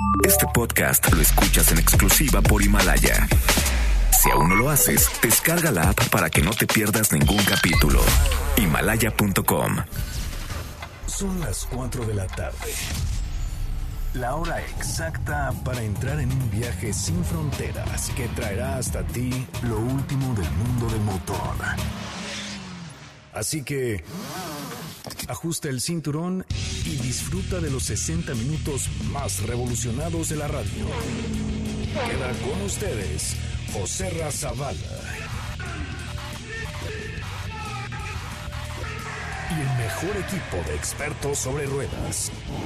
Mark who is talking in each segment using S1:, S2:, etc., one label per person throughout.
S1: Este podcast lo escuchas en exclusiva por Himalaya. Si aún no lo haces, descarga la app para que no te pierdas ningún capítulo. Himalaya.com.
S2: Son las 4 de la tarde. La hora exacta para entrar en un viaje sin fronteras que traerá hasta ti lo último del mundo del motor. Así que ajusta el cinturón y disfruta de los 60 minutos más revolucionados de la radio. Queda con ustedes Joserra Zavala y el mejor equipo de expertos sobre ruedas.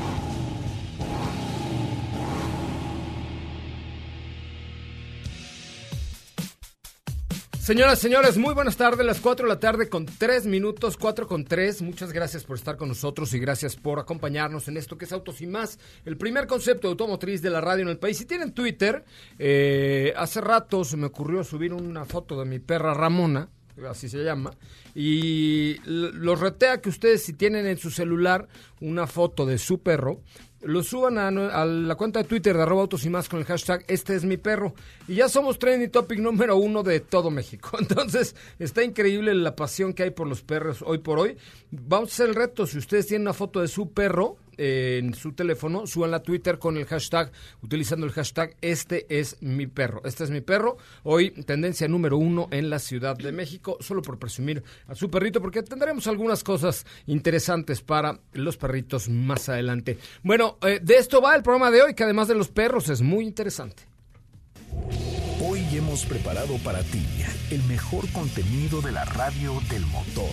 S3: Señoras, señores, muy buenas tardes, las 4 de la tarde con 3 minutos, 4 con 3. Muchas gracias por estar con nosotros y gracias por acompañarnos en esto que es Autos y Más, el primer concepto automotriz de la radio en el país. Si tienen Twitter, hace rato se me ocurrió subir una foto de mi perra Ramona, así se llama, y los reté a que ustedes, si tienen en su celular una foto de su perro, lo suban a la cuenta de Twitter de @autosymás con el hashtag Este es mi perro. Y ya somos trending topic número 1 de todo México. Entonces, está increíble la pasión que hay por los perros hoy por hoy. Vamos a hacer el reto. Si ustedes tienen una foto de su perro en su teléfono, súbanla a Twitter con el hashtag, utilizando el hashtag Este es mi perro. Este es mi perro. Hoy, tendencia número 1 en la Ciudad de México, solo por presumir a su perrito, porque tendremos algunas cosas interesantes para los perritos más adelante. Bueno, de esto va el programa de hoy, que además de los perros es muy interesante.
S2: Hoy hemos preparado para ti el mejor contenido de la radio del motor.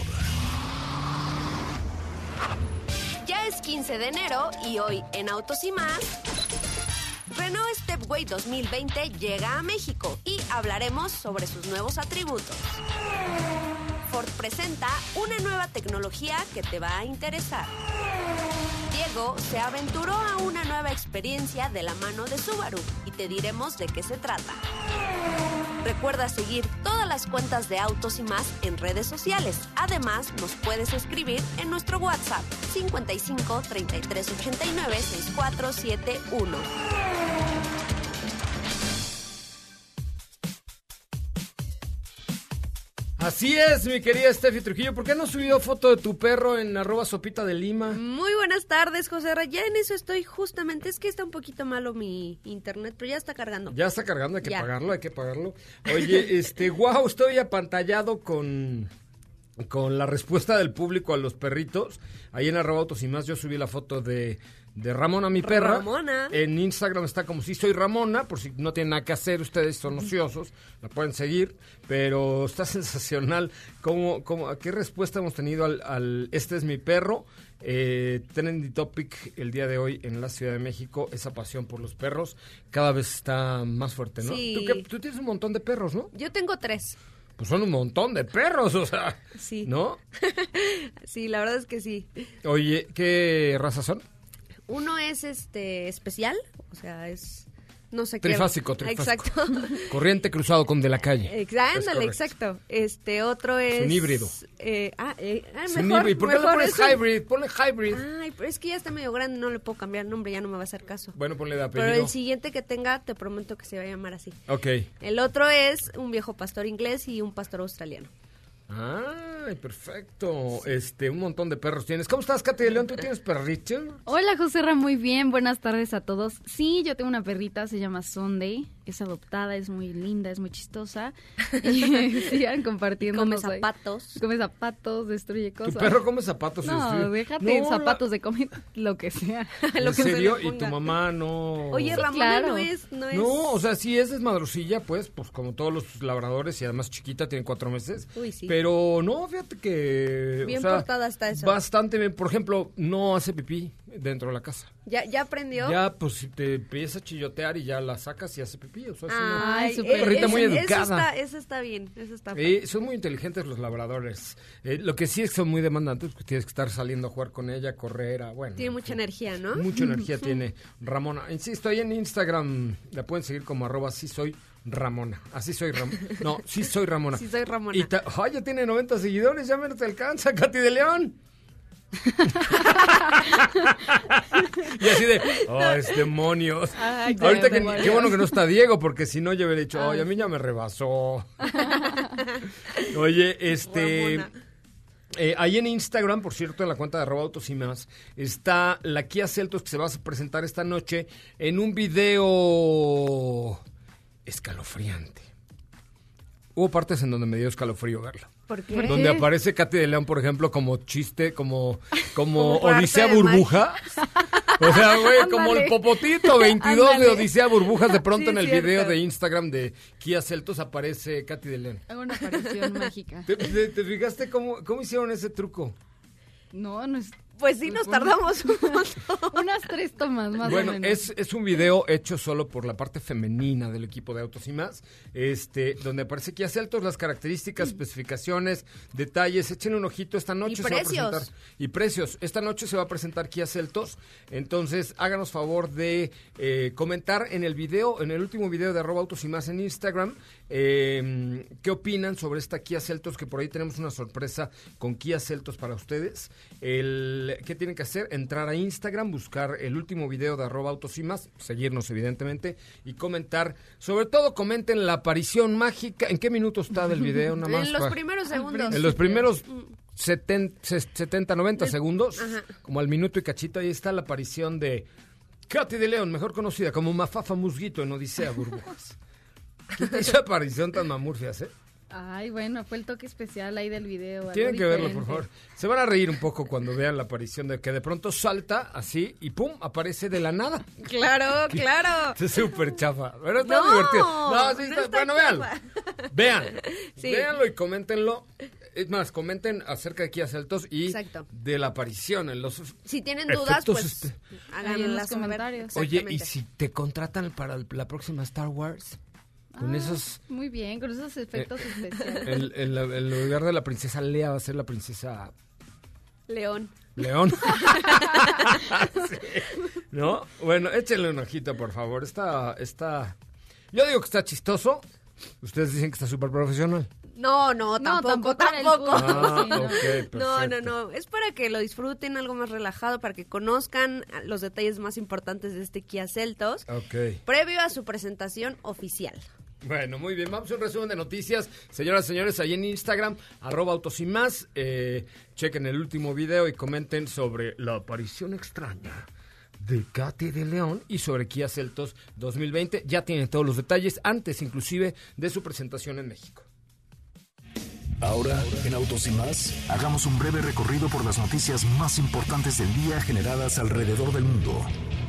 S4: Ya es 15 de enero y hoy en Autos y Más, Renault Stepway 2020 llega a México y hablaremos sobre sus nuevos atributos. Ford presenta una nueva tecnología que te va a interesar. Diego se aventuró a una nueva experiencia de la mano de Subaru y te diremos de qué se trata. Recuerda seguir todas las cuentas de Autos y Más en redes sociales. Además, nos puedes escribir en nuestro WhatsApp 55 33 89 6471.
S3: Así es, mi querida Steffi Trujillo. ¿Por qué no has subido foto de tu perro en @sopita de Lima?
S5: Muy buenas tardes, José Ra. Ya en eso estoy justamente. Es que está un poquito malo mi internet, pero ya está cargando.
S3: Ya está cargando, hay que pagarlo. Oye, wow, estoy apantallado con la respuesta del público a los perritos. Ahí en @autos y más yo subí la foto de Ramona, mi perra.
S5: Ramona.
S3: En Instagram está como Si Soy Ramona, por si no tienen nada que hacer, ustedes son ociosos, la pueden seguir, pero está sensacional. ¿Qué respuesta hemos tenido al Este es mi perro? Trending topic el día de hoy en la Ciudad de México, esa pasión por los perros cada vez está más fuerte, ¿no?
S5: Sí.
S3: Tú tienes un montón de perros, ¿no?
S5: Yo tengo 3.
S3: Pues son un montón de perros, o sea,
S5: Sí.
S3: ¿no?
S5: Sí, la verdad es que sí.
S3: Oye, ¿qué razas son?
S5: Uno es especial, o sea, es no sé
S3: Trifásico.
S5: Exacto.
S3: Corriente cruzado con de la calle.
S5: Ándale, exacto. Otro es
S3: un híbrido.
S5: Es
S3: un
S5: mejor.
S3: híbrido. ¿Por qué le pones hybrid? Ponle hybrid.
S5: Ay, pero es que ya está medio grande, no le puedo cambiar el nombre, ya no me va a hacer caso.
S3: Bueno, ponle de apellido.
S5: Pero el siguiente que tenga, te prometo que se va a llamar así.
S3: Ok.
S5: El otro es un viejo pastor inglés y un pastor australiano.
S3: Ay, perfecto. Un montón de perros tienes. ¿Cómo estás, Katy de León? ¿Tú tienes perrito?
S6: Hola, Joserra, muy bien. Buenas tardes a todos. Sí, yo tengo una perrita, se llama Sunday. Es adoptada, es muy linda, es muy chistosa. Y sigan compartiendo.
S5: Come zapatos.
S6: Come zapatos, destruye cosas.
S3: ¿Tu perro come zapatos?
S6: No, déjate zapatos de comer lo que sea.
S3: ¿En serio? ¿Y tu mamá no?
S5: Oye,
S6: Sí,
S5: Ramona
S6: claro.
S5: no es...
S3: No, o sea, sí es desmadrosilla, pues como todos los labradores, y además chiquita, tiene 4 meses.
S5: Uy, sí.
S3: Pero no, fíjate que...
S5: Bien portada está eso.
S3: Bastante bien. Por ejemplo, no hace pipí dentro de la casa.
S5: ¿Ya aprendió?
S3: Ya, pues si te empieza a chillotear y ya la sacas y hace pipí. O sea, es
S6: Ay,
S3: una perrita muy educada.
S5: Eso está bien, eso está
S3: son muy inteligentes los labradores. Lo que sí es que son muy demandantes, porque tienes que estar saliendo a jugar con ella, correr, bueno.
S5: Tiene mucha energía, ¿no?
S3: Mucha energía tiene Ramona. Insisto, ahí en Instagram la pueden seguir como @si soy Ramona. Así soy Ramona. No, sí soy Ramona.
S5: Sí soy Ramona.
S3: Y ya tiene 90 seguidores, ya menos te alcanza, Katy de León. Y así de, es demonios.
S5: Ay,
S3: Ahorita
S5: demonios.
S3: qué bueno que no está Diego, porque si no yo hubiera dicho, a mí ya me rebasó. Oye, ahí en Instagram, por cierto, en la cuenta de @autos y más, está la Kia Seltos que se va a presentar esta noche en un video escalofriante. Hubo partes en donde me dio escalofrío verlo.
S5: ¿Por qué?
S3: Donde aparece Katy de León, por ejemplo, como chiste, como Odisea
S5: parte de
S3: Burbuja. O sea, güey, como el
S6: Ándale.
S3: popotito 22 de
S6: Ándale.
S3: Odisea Burbujas. De pronto
S5: Sí,
S3: en el
S5: cierto.
S3: video de Instagram de Kia Seltos aparece Katy de León.
S6: Hago una aparición mágica.
S3: ¿Te fijaste cómo hicieron ese truco?
S6: No es...
S5: Pues sí, nos tardamos un montón.
S6: Unas 3 tomas más
S3: Bueno,
S6: o menos.
S3: es un video hecho solo por la parte femenina del equipo de Autos y Más, donde aparece Kia Seltos, las características, especificaciones, detalles. Echen un ojito, esta noche
S5: Y
S3: se va a
S5: precios.
S3: presentar. Y precios. Esta noche se va a presentar Kia Seltos, entonces háganos favor de comentar en el video, en el último video de @autos y más en Instagram, qué opinan sobre esta Kia Seltos, que por ahí tenemos una sorpresa con Kia Seltos para ustedes. ¿Qué tienen que hacer? Entrar a Instagram, buscar el último video de @autos y más, seguirnos evidentemente y comentar. Sobre todo comenten la aparición mágica. ¿En qué minuto está del video? Nada más
S5: En los
S3: para-
S5: primeros segundos.
S3: en los primeros 70, 90 segundos,
S5: Ajá.
S3: como al minuto y cachito, ahí está la aparición de Katy de León, mejor conocida como Mafafa Musguito en Odisea Burbujas. ¿Quién te hizo aparición tan mamurfias,
S6: Ay, bueno, fue el toque especial ahí del video. algo
S3: Tienen que verlo, por
S6: diferente.
S3: favor. Se van a reír un poco cuando vean la aparición de que de pronto salta así y ¡pum! Aparece de la nada.
S5: Claro, claro.
S3: Es súper chafa. Pero está
S5: No,
S3: divertido. No, sí,
S5: no
S3: está,
S5: está
S3: bueno, véanlo.
S5: chafa.
S3: Vean.
S5: Sí.
S3: Véanlo y coméntenlo. Es más, comenten acerca de Kia Seltos y
S5: Exacto.
S3: de la aparición en los...
S5: Si tienen dudas,
S3: Efectos
S5: pues
S6: Ahí en los
S5: háganlas saber.
S6: comentarios.
S3: Oye, ¿y
S5: Exactamente.
S3: si te contratan para la próxima Star Wars? Con esos...
S6: Muy bien, con esos efectos especiales.
S3: El lugar de la princesa Lea va a ser la princesa
S5: León.
S3: León. Sí. ¿No? Bueno, échenle un ojito, por favor. Está... Yo digo que está chistoso. Ustedes dicen que está súper profesional.
S5: No, tampoco.
S6: para el público,
S3: Ah,
S6: sí, no.
S3: ok, perfecto.
S5: No. Es para que lo disfruten, algo más relajado, para que conozcan los detalles más importantes de este Kia Seltos,
S3: Ok.
S5: previo a su presentación oficial.
S3: Bueno, muy bien. Vamos a un resumen de noticias. Señoras y señores, ahí en Instagram, @autos y más. Chequen el último video y comenten sobre la aparición extraña de Katy de León y sobre Kia Seltos 2020. Ya tienen todos los detalles, antes inclusive de su presentación en México.
S2: Ahora, en Autos y más, hagamos un breve recorrido por las noticias más importantes del día generadas alrededor del mundo.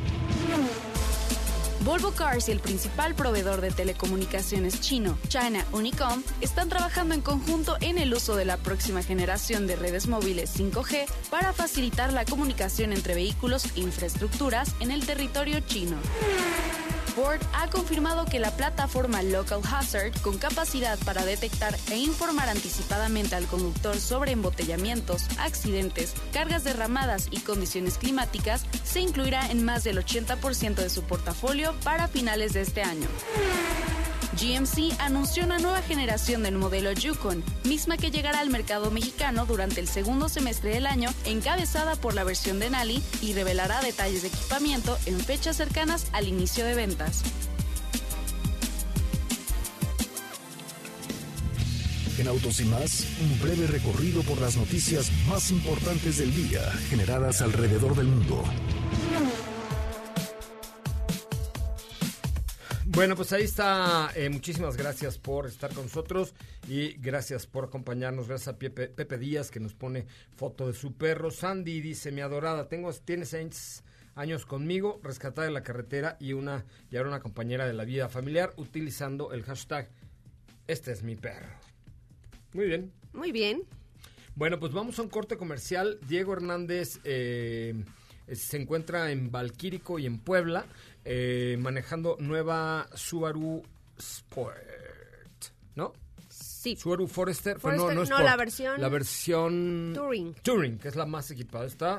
S7: Volvo Cars y el principal proveedor de telecomunicaciones chino, China Unicom, están trabajando en conjunto en el uso de la próxima generación de redes móviles 5G para facilitar la comunicación entre vehículos e infraestructuras en el territorio chino. Ford ha confirmado que la plataforma Local Hazard, con capacidad para detectar e informar anticipadamente al conductor sobre embotellamientos, accidentes, cargas derramadas y condiciones climáticas, se incluirá en más del 80% de su portafolio para finales de este año. GMC anunció una nueva generación del modelo Yukon, misma que llegará al mercado mexicano durante el segundo semestre del año, encabezada por la versión de Denali, y revelará detalles de equipamiento en fechas cercanas al inicio de ventas.
S2: En Autos y más, un breve recorrido por las noticias más importantes del día generadas alrededor del mundo.
S3: Bueno, pues ahí está. Muchísimas gracias por estar con nosotros y gracias por acompañarnos. Gracias a Pepe Díaz, que nos pone foto de su perro. Sandy dice, mi adorada, tiene 6 años conmigo, rescatada de la carretera y ahora una compañera de la vida familiar, utilizando el hashtag Este es mi perro. Muy bien.
S5: Muy bien.
S3: Bueno, pues vamos a un corte comercial. Diego Hernández se encuentra en Valquírico y en Puebla, manejando nueva Subaru Sport, ¿no?
S5: Sí.
S3: Subaru Forester,
S5: Forester,
S3: no
S5: no,
S3: Sport.
S5: la versión
S3: La versión
S5: Touring.
S3: Touring, que es la más equipada. Está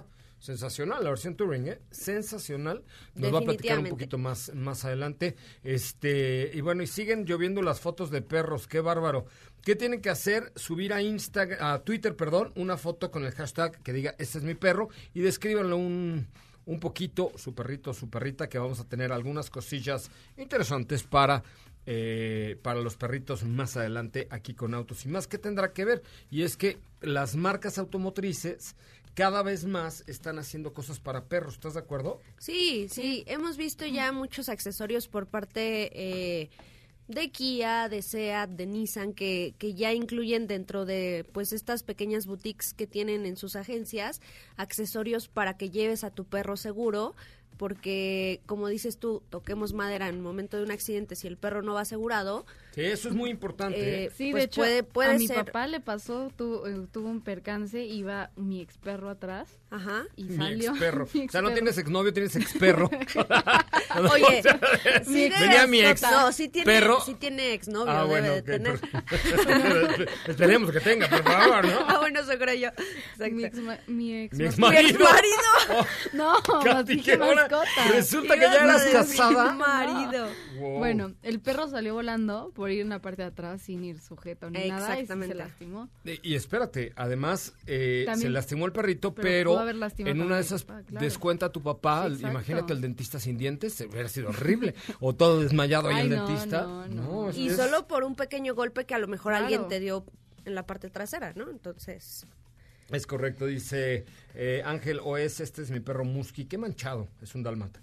S3: sensacional, la versión Touring, sensacional. Nos va a platicar un poquito más adelante. Y bueno, y siguen lloviendo las fotos de perros, qué bárbaro. ¿Qué tienen que hacer? Subir a Twitter, una foto con el hashtag que diga, este es mi perro, y descríbanlo un poquito, su perrito, su perrita, que vamos a tener algunas cosillas interesantes para los perritos más adelante aquí con Autos y Más. ¿Qué tendrá que ver? Y es que las marcas automotrices cada vez más están haciendo cosas para perros, ¿estás de acuerdo?
S5: Sí, hemos visto ya muchos accesorios por parte de Kia, de Seat, de Nissan, que ya incluyen dentro de pues estas pequeñas boutiques que tienen en sus agencias accesorios para que lleves a tu perro seguro, porque como dices tú, toquemos madera en el momento de un accidente, si el perro no va asegurado.
S3: Sí, eso es muy importante.
S6: Sí,
S5: pues
S6: de hecho,
S5: puede
S6: a mi
S5: ser.
S6: papá le pasó, tuvo un percance, iba mi ex perro atrás.
S5: Ajá.
S6: Y
S3: Mi
S6: salió.
S3: experro. O sea, no tienes exnovio, tienes experro.
S5: Oye,
S3: venía mi ex
S5: no, sí tiene,
S3: perro.
S5: Sí tiene exnovio, debe de tener.
S3: Esperemos que tenga, por favor, ¿no?
S5: Bueno, eso creo yo. Exacto.
S6: Mi ex
S3: Mi
S5: Mi exmarido.
S6: No,
S3: Katy,
S6: dije
S3: ahora
S6: mascota.
S3: resulta que ya eras casada.
S5: Mi marido.
S3: Wow.
S6: Bueno, el perro salió volando por ir en la parte de atrás sin ir sujeto ni nada y
S5: Exactamente.
S6: se lastimó.
S3: Y espérate, además se
S6: También,
S3: lastimó el perrito,
S6: pero
S3: pero
S6: pudo haber lastimado
S3: en una de
S6: también
S3: esas
S6: a mi papá, claro.
S3: descuenta a tu papá,
S6: Sí, exacto.
S3: imagínate el dentista sin dientes, hubiera sido horrible, o todo desmayado ahí
S6: Ay,
S3: el
S6: no,
S3: dentista.
S6: no.
S5: Y solo por un pequeño golpe que a lo mejor
S6: Claro.
S5: alguien te dio en la parte trasera, ¿no? Entonces...
S3: Es correcto, dice Ángel OS, este es mi perro Musky, qué manchado, es un dálmata.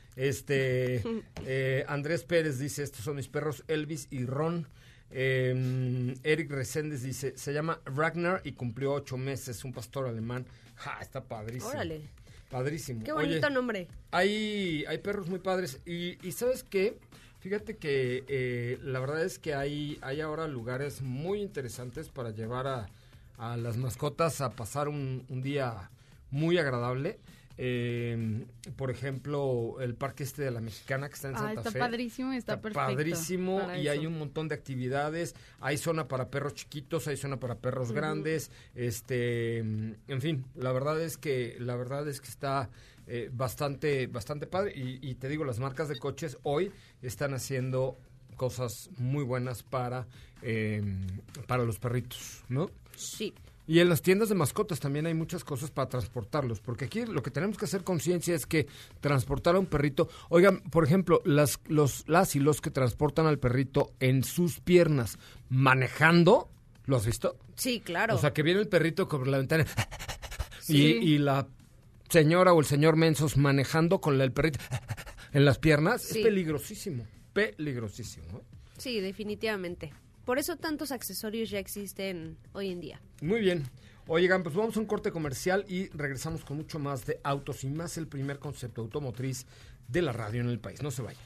S3: Andrés Pérez dice, estos son mis perros Elvis y Ron. Eric Reséndez dice, se llama Ragnar y cumplió 8 meses, un pastor alemán. ¡Ja! Está padrísimo.
S5: Órale.
S3: Padrísimo.
S5: Qué bonito
S3: Oye,
S5: nombre.
S3: hay perros muy padres y ¿sabes qué? Fíjate que la verdad es que hay ahora lugares muy interesantes para llevar a las mascotas a pasar un día muy agradable. Por ejemplo, el parque de la Mexicana que está en Santa
S6: está
S3: Fe.
S6: padrísimo, está perfecto
S3: Padrísimo
S6: para
S3: y
S6: eso.
S3: hay un montón de actividades. Hay zona para perros chiquitos, hay zona para perros grandes. En fin, la verdad es que está bastante padre y te digo, las marcas de coches hoy están haciendo cosas muy buenas para los perritos, ¿no?
S5: Sí.
S3: Y en las tiendas de mascotas también hay muchas cosas para transportarlos, porque aquí lo que tenemos que hacer conciencia es que transportar a un perrito, oigan, por ejemplo, las y los que transportan al perrito en sus piernas manejando, ¿lo has visto?
S5: Sí, claro.
S3: O sea, que viene el perrito con la ventana
S6: Sí.
S3: y la señora o el señor mensos manejando con el perrito en las piernas,
S5: Sí.
S3: es peligrosísimo, ¿no?
S5: Sí, definitivamente. Por eso tantos accesorios ya existen hoy en día.
S3: Muy bien. Oigan, pues vamos a un corte comercial y regresamos con mucho más de Autos y Más, el primer concepto automotriz de la radio en el país. No se vaya.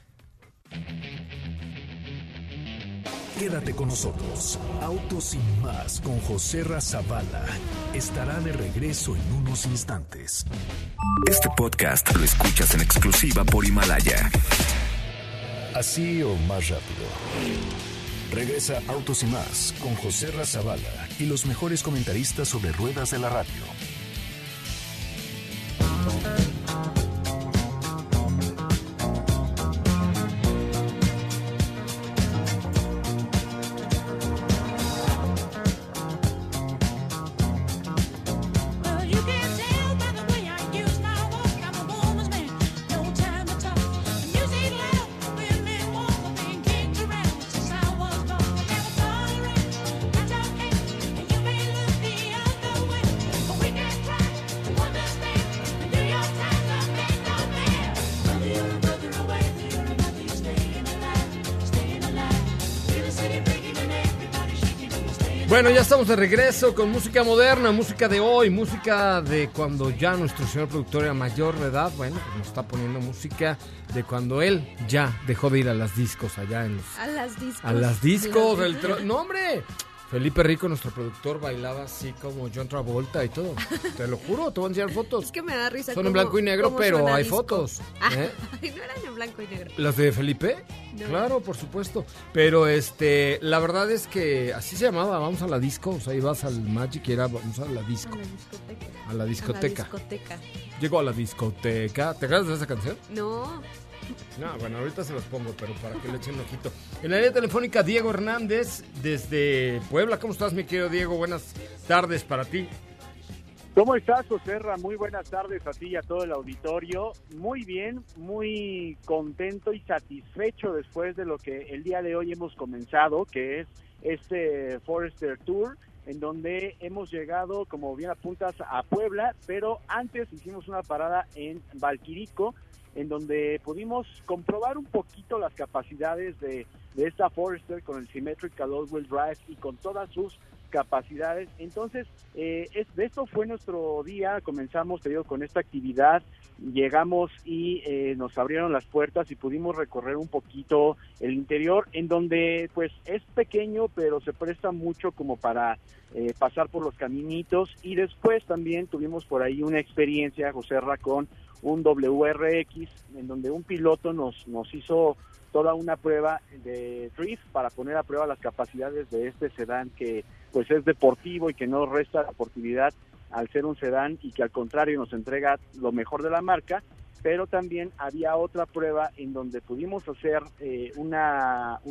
S2: Quédate con nosotros. Autos y Más con José Razabala estará de regreso en unos instantes.
S1: Este podcast lo escuchas en exclusiva por Himalaya.
S2: Así o más rápido. Regresa Autos y Más con José Razabala y los mejores comentaristas sobre ruedas de la radio.
S3: Bueno, ya estamos de regreso con música moderna, música de hoy, música de cuando ya nuestro señor productor era mayor de edad. Bueno, pues nos está poniendo música de cuando él ya dejó de ir a las discos allá en los...
S5: A las discos.
S3: A las discos. ¡No, hombre! Felipe Rico, nuestro productor, bailaba así como John Travolta y todo. Te lo juro, te voy a enseñar fotos.
S5: Es que me da risa.
S3: Son en blanco y negro, pero hay fotos.
S5: Ah, no eran en blanco y negro.
S3: ¿Las de Felipe?
S5: No.
S3: Claro, por supuesto. Pero la verdad es que así se llamaba, vamos a la disco. O sea, ibas al Magic y era vamos a la disco. A la discoteca. Llego a la discoteca. ¿Te acuerdas de esa canción?
S5: No.
S3: No, bueno, ahorita se los pongo, pero para que le echen un ojito. En la línea telefónica, Diego Hernández, desde Puebla. ¿Cómo estás, mi querido Diego? Buenas tardes para ti.
S8: ¿Cómo estás, Joserra? Muy buenas tardes a ti y a todo el auditorio. Muy bien, muy contento y satisfecho después de lo que el día de hoy hemos comenzado, que es este Forester Tour, en donde hemos llegado, como bien apuntas, a Puebla, pero antes hicimos una parada en Valquirico, en donde pudimos comprobar un poquito las capacidades de esta Forester con el Symmetrical All-Wheel Drive y con todas sus capacidades. Entonces, de esto fue nuestro día. Comenzamos, te digo, con esta actividad, llegamos y nos abrieron las puertas y pudimos recorrer un poquito el interior, en donde pues es pequeño, pero se presta mucho como para pasar por los caminitos, y después también tuvimos por ahí una experiencia, Joserra, con un WRX, en donde un piloto nos hizo toda una prueba de drift para poner a prueba las capacidades de este sedán, que pues es deportivo y que no resta deportividad al ser un sedán, y que al contrario nos entrega lo mejor de la marca. Pero también había otra prueba en donde pudimos hacer unas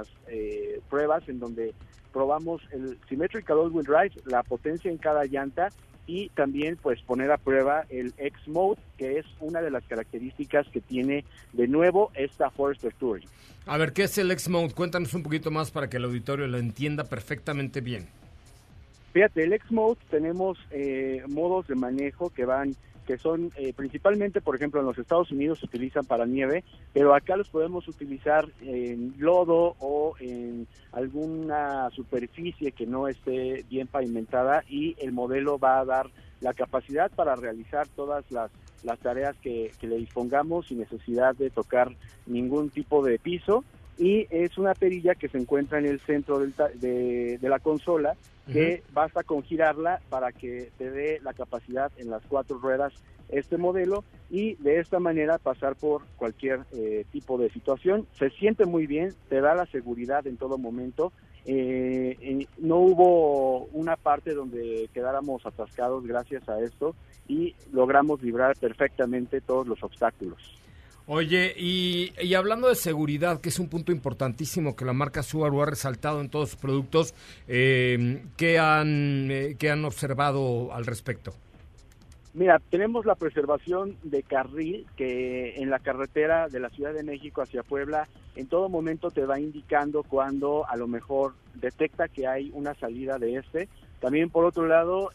S8: pruebas en donde probamos el Symmetrical All-Wheel Drive, la potencia en cada llanta, y también pues poner a prueba el X-Mode, que es una de las características que tiene de nuevo esta Forester Touring.
S3: A ver, ¿qué es el X-Mode? Cuéntanos un poquito más para que el auditorio lo entienda perfectamente bien.
S8: Fíjate, el X-Mode tenemos modos de manejo que son principalmente, por ejemplo, en los Estados Unidos se utilizan para nieve, pero acá los podemos utilizar en lodo o en alguna superficie que no esté bien pavimentada, y el modelo va a dar la capacidad para realizar todas las tareas que le dispongamos sin necesidad de tocar ningún tipo de piso. Y es una perilla que se encuentra en el centro de la consola, que basta con girarla para que te dé la capacidad en las 4 ruedas este modelo, y de esta manera pasar por cualquier tipo de situación. Se siente muy bien, te da la seguridad en todo momento. No hubo una parte donde quedáramos atascados gracias a esto, y logramos librar perfectamente todos los obstáculos.
S3: Oye, y hablando de seguridad, que es un punto importantísimo que la marca Subaru ha resaltado en todos sus productos, ¿qué han observado al respecto?
S8: Mira, tenemos la preservación de carril, que en la carretera de la Ciudad de México hacia Puebla en todo momento te va indicando cuando a lo mejor detecta que hay una salida de También, por otro lado,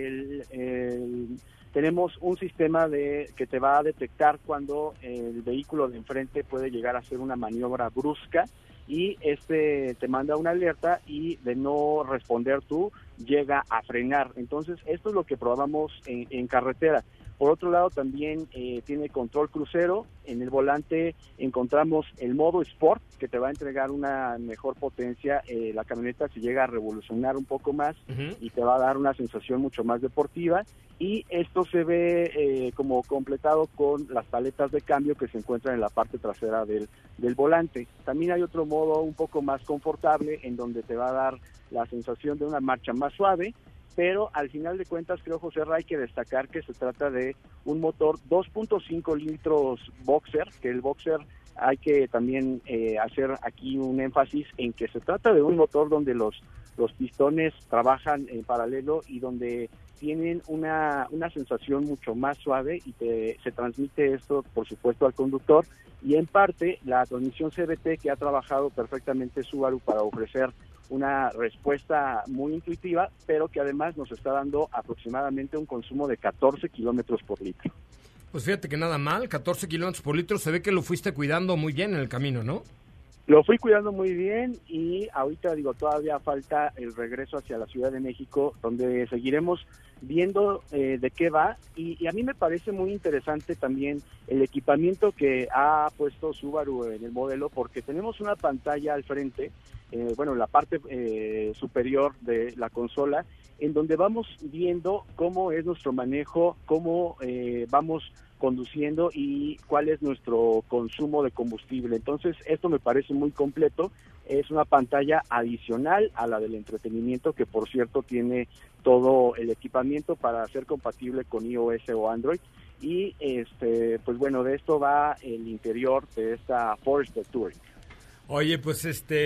S8: tenemos un sistema que te va a detectar cuando el vehículo de enfrente puede llegar a hacer una maniobra brusca, y te manda una alerta, y de no responder tú, llega a frenar. Entonces, esto es lo que probamos en carretera. Por otro lado, también tiene control crucero. En el volante encontramos el modo Sport, que te va a entregar una mejor potencia. La camioneta se llega a revolucionar un poco más y te va a dar una sensación mucho más deportiva. Y esto se ve como completado con las paletas de cambio que se encuentran en la parte trasera del volante. También hay otro modo un poco más confortable, en donde te va a dar la sensación de una marcha más suave. Pero al final de cuentas, creo, José, hay que destacar que se trata de un motor 2.5 litros Boxer, que el Boxer hay que también hacer aquí un énfasis en que se trata de un motor donde los pistones trabajan en paralelo y donde tienen una sensación mucho más suave, y se transmite esto, por supuesto, al conductor. Y en parte, la transmisión CVT, que ha trabajado perfectamente Subaru para ofrecer una respuesta muy intuitiva, pero que además nos está dando aproximadamente un consumo de 14 kilómetros por litro.
S3: Pues fíjate que nada mal, 14 kilómetros por litro, se ve que lo fuiste cuidando muy bien en el camino, ¿no?
S8: Lo fui cuidando muy bien, y ahorita todavía falta el regreso hacia la Ciudad de México, donde seguiremos viendo de qué va, y a mí me parece muy interesante también el equipamiento que ha puesto Subaru en el modelo, porque tenemos una pantalla al frente, en la parte superior de la consola, en donde vamos viendo cómo es nuestro manejo, cómo vamos conduciendo y cuál es nuestro consumo de combustible. Entonces, esto me parece muy completo. Es una pantalla adicional a la del entretenimiento, que por cierto tiene todo el equipamiento para ser compatible con iOS o Android. Y pues bueno, de esto va el interior de esta Forester Touring.
S3: Oye, pues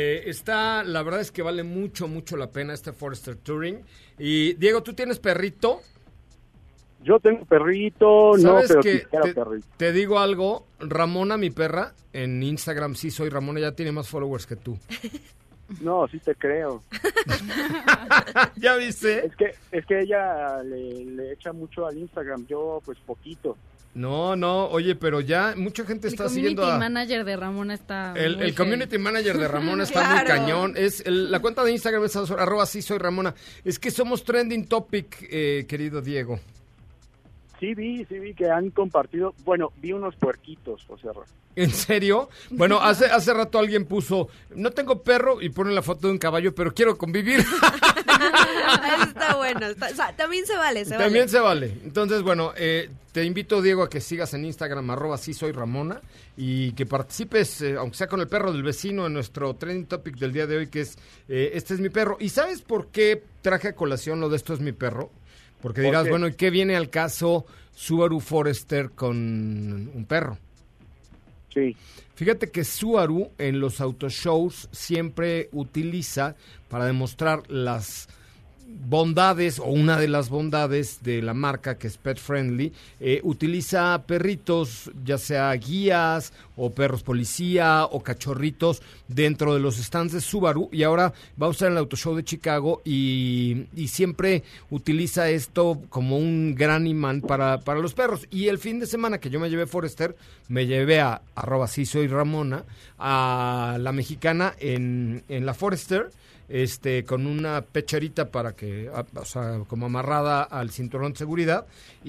S3: la verdad es que vale mucho la pena este Forester Touring. Y Diego, ¿tú tienes perrito?
S8: Yo tengo perrito, no, pero quisiera perrito.
S3: Te digo algo, Ramona, mi perra, en Instagram sí soy Ramona, ya tiene más followers que tú.
S8: No, sí te creo.
S3: ¿Ya viste?
S8: Es que ella le echa mucho al Instagram, yo pues poquito.
S3: No, oye, pero ya mucha gente está siguiendo a...
S6: El community manager de Ramona está
S3: El community manager de Ramona está muy cañón. La cuenta de Instagram es @sí soy Ramona. Es que somos trending topic, querido Diego.
S8: Sí vi que han compartido, bueno, vi unos puerquitos, José Ra.
S3: ¿En serio? Bueno, hace rato alguien puso, no tengo perro, y pone la foto de un caballo, pero quiero convivir.
S5: Está bueno, también se vale,
S3: También se vale. Entonces, bueno, te invito, Diego, a que sigas en Instagram, @sí soy Ramona, y que participes, aunque sea con el perro del vecino, en nuestro trending topic del día de hoy, que es, este es mi perro. ¿Y sabes por qué traje a colación lo de esto es mi perro? Porque dirás, bueno, ¿y qué viene al caso Subaru Forester con un perro?
S8: Sí.
S3: Fíjate que Subaru en los autoshows siempre utiliza, para demostrar las bondades, o una de las bondades de la marca, que es pet friendly, utiliza perritos, ya sea guías o perros policía o cachorritos dentro de los stands de Subaru, y ahora va a usar el Auto Show de Chicago y siempre utiliza esto como un gran imán para los perros. Y el fin de semana que yo me llevé Forester, me llevé a @sí soy Ramona, a la mexicana en la Forester, con una pecherita para que, o sea, como amarrada al cinturón de seguridad,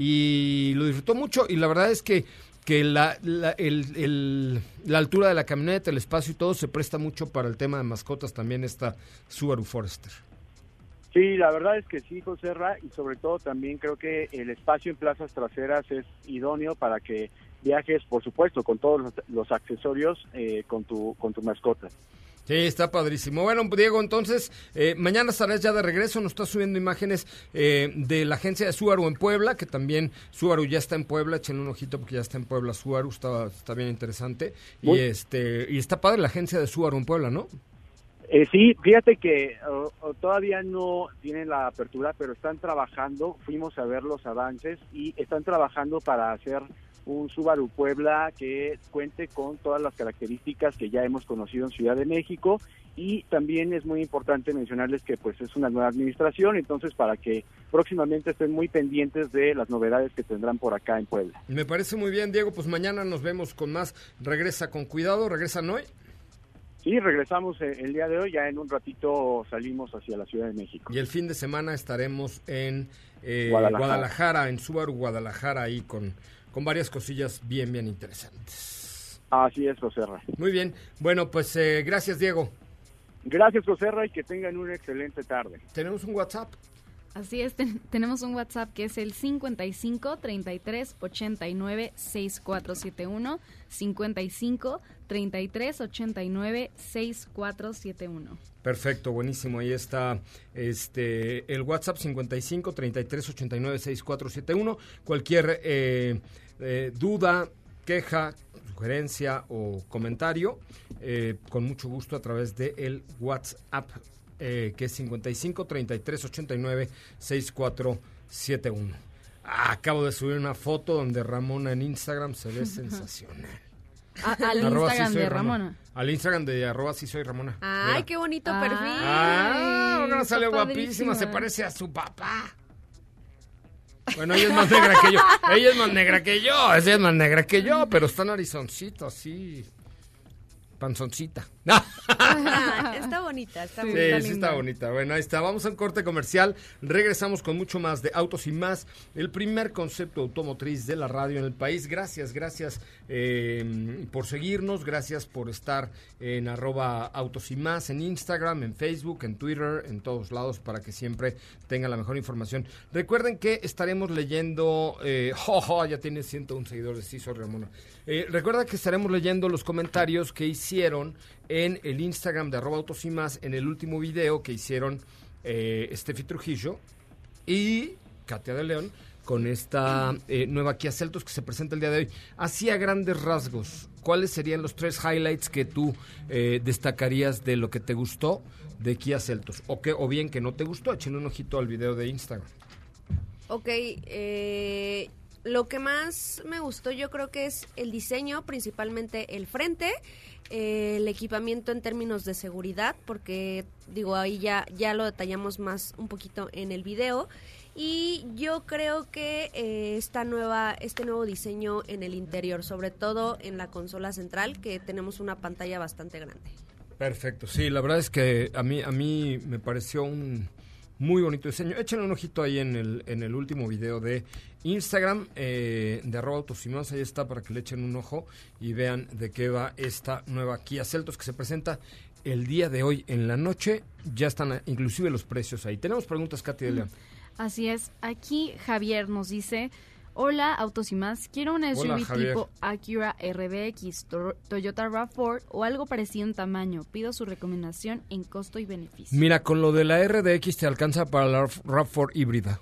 S3: y lo disfrutó mucho. Y la verdad es que la altura de la camioneta, el espacio y todo se presta mucho para el tema de mascotas, también esta Subaru Forester.
S8: Sí, la verdad es que sí, José Ra, y sobre todo también creo que el espacio en plazas traseras es idóneo para que viajes, por supuesto, con todos los accesorios con tu mascota.
S3: Sí, está padrísimo. Bueno, Diego, entonces, mañana estarás ya de regreso, nos estás subiendo imágenes de la agencia de Subaru en Puebla, que también Subaru ya está en Puebla, échenle un ojito porque ya está en Puebla Subaru, está bien interesante. Y está padre la agencia de Subaru en Puebla, ¿no?
S8: Sí, fíjate que todavía no tienen la apertura, pero están trabajando, fuimos a ver los avances y están trabajando para hacer un Subaru Puebla que cuente con todas las características que ya hemos conocido en Ciudad de México, y también es muy importante mencionarles que pues es una nueva administración, entonces para que próximamente estén muy pendientes de las novedades que tendrán por acá en Puebla.
S3: Me parece muy bien, Diego, pues mañana nos vemos con más. Regresa con cuidado, ¿regresan hoy?
S8: Sí, regresamos el día de hoy, ya en un ratito salimos hacia la Ciudad de México.
S3: Y el fin de semana estaremos en Guadalajara, en Subaru Guadalajara, ahí con varias cosillas bien interesantes.
S8: Así es, José Ra.
S3: Muy bien. Bueno, pues gracias, Diego.
S8: Gracias, José Ra, y que tengan una excelente tarde.
S3: ¿Tenemos un WhatsApp?
S6: Así es, tenemos un WhatsApp que es el 55 33 89 6471, 55 33 89 6471.
S3: Perfecto, buenísimo. Ahí está el WhatsApp 55 33 89 6471. Cualquier duda, queja, sugerencia o comentario, con mucho gusto a través de el WhatsApp, que es 55 33 89 6471. Acabo de subir una foto donde Ramona en Instagram se ve sensacional.
S6: Al Instagram de Ramona.
S3: Al Instagram de @sí soy Ramona.
S5: Ay, mira. Qué bonito perfil.
S3: Ahora sale guapísima, se parece a su papá. Bueno, ella es más negra que yo. Ella es más negra que yo, pero está narizoncita, así, panzoncita.
S5: Está bonita, está
S3: Sí,
S5: bonita.
S3: sí está bonita. Bueno, ahí está. Vamos a un corte comercial. Regresamos con mucho más de Autos y Más, el primer concepto automotriz de la radio en el país. Gracias por seguirnos. Gracias por estar en @Autos y Más, en Instagram, en Facebook, en Twitter, en todos lados, para que siempre tengan la mejor información. Recuerden que estaremos leyendo... ya tiene 101 seguidores. Sí, sorry, Ramona. Recuerda que estaremos leyendo los comentarios que hicieron en el Instagram de @Autos y Más, en el último video que hicieron Steffi Trujillo y Katia de León con esta nueva Kia Seltos que se presenta el día de hoy. Así a grandes rasgos, ¿cuáles serían los 3 highlights que tú destacarías de lo que te gustó de Kia Seltos? O bien que no te gustó, echen un ojito al video de Instagram.
S5: Ok, lo que más me gustó yo creo que es el diseño, principalmente el frente, el equipamiento en términos de seguridad, porque digo, ahí ya lo detallamos más un poquito en el video. Y yo creo que este nuevo diseño en el interior, sobre todo en la consola central, que tenemos una pantalla bastante grande.
S3: Perfecto, sí, la verdad es que a mí me pareció un muy bonito diseño. Échenle un ojito ahí en el último video de Instagram de @Autos y Más. Ahí está para que le echen un ojo y vean de qué va esta nueva Kia Seltos que se presenta el día de hoy en la noche. Ya están inclusive los precios ahí. Tenemos preguntas, Katy de León.
S6: Así es. Aquí Javier nos dice: hola, Autos y Más. Quiero una SUV tipo Acura RDX, Toyota RAV4 o algo parecido en tamaño. Pido su recomendación en costo y beneficio.
S3: Mira, con lo de la RDX te alcanza para la RAV4 híbrida.